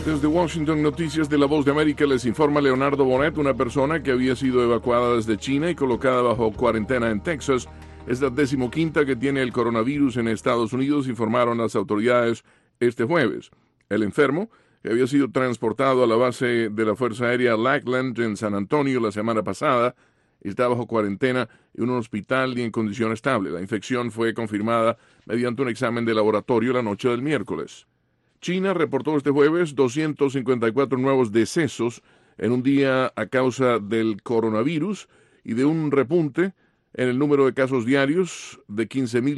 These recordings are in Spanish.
Desde Washington, Noticias de la Voz de América, les informa Leonardo Bonet. Una persona que había sido evacuada desde China y colocada bajo cuarentena en Texas es la 15ª que tiene el coronavirus en Estados Unidos, informaron las autoridades este jueves. El enfermo, que había sido transportado a la base de la Fuerza Aérea Lackland en San Antonio la semana pasada, está bajo cuarentena en un hospital y en condición estable. La infección fue confirmada mediante un examen de laboratorio la noche del miércoles. China reportó este jueves 254 nuevos decesos en un día a causa del coronavirus y de un repunte en el número de casos diarios de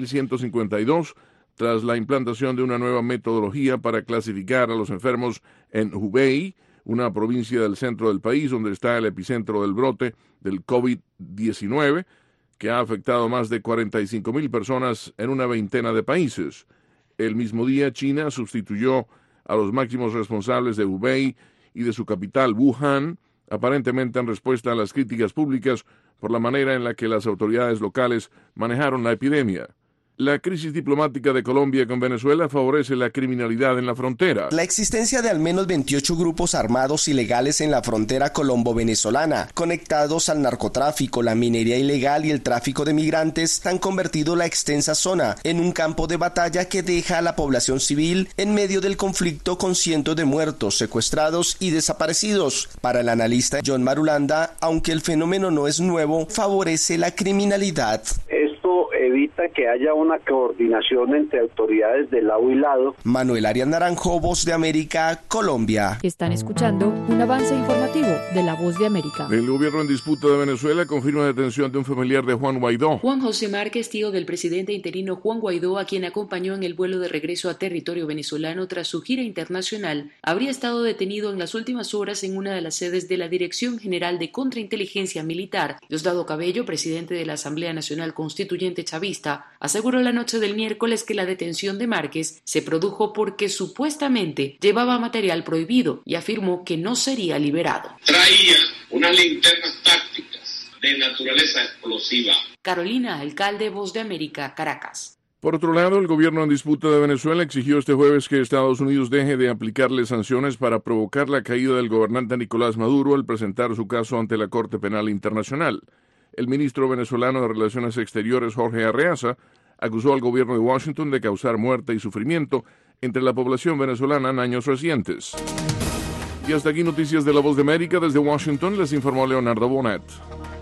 15.152 tras la implantación de una nueva metodología para clasificar a los enfermos en Hubei, una provincia del centro del país donde está el epicentro del brote del COVID-19, que ha afectado a más de 45.000 personas en una veintena de países. El mismo día, China sustituyó a los máximos responsables de Hubei y de su capital, Wuhan, aparentemente en respuesta a las críticas públicas por la manera en la que las autoridades locales manejaron la epidemia. La crisis diplomática de Colombia con Venezuela favorece la criminalidad en la frontera. La existencia de al menos 28 grupos armados ilegales en la frontera colombo-venezolana, conectados al narcotráfico, la minería ilegal y el tráfico de migrantes, han convertido la extensa zona en un campo de batalla que deja a la población civil en medio del conflicto con cientos de muertos, secuestrados y desaparecidos. Para el analista John Marulanda, aunque el fenómeno no es nuevo, favorece la criminalidad. Evita que haya una coordinación entre autoridades de lado y lado. Manuel Arias Naranjo, Voz de América, Colombia. Están escuchando un avance informativo de la Voz de América. El gobierno en disputa de Venezuela confirma la detención de un familiar de Juan Guaidó. Juan José Márquez, tío del presidente interino Juan Guaidó, a quien acompañó en el vuelo de regreso a territorio venezolano tras su gira internacional, habría estado detenido en las últimas horas en una de las sedes de la Dirección General de Contrainteligencia Militar. Diosdado Cabello, presidente de la Asamblea Nacional Constituyente chavista, aseguró la noche del miércoles que la detención de Márquez se produjo porque supuestamente llevaba material prohibido y afirmó que no sería liberado. Traía unas linternas tácticas de naturaleza explosiva. Carolina Alcalde, Voz de América, Caracas. Por otro lado, el gobierno en disputa de Venezuela exigió este jueves que Estados Unidos deje de aplicarle sanciones para provocar la caída del gobernante Nicolás Maduro al presentar su caso ante la Corte Penal Internacional. El ministro venezolano de Relaciones Exteriores, Jorge Arreaza, acusó al gobierno de Washington de causar muerte y sufrimiento entre la población venezolana en años recientes. Y hasta aquí Noticias de la Voz de América. Desde Washington les informó Leonardo Bonet.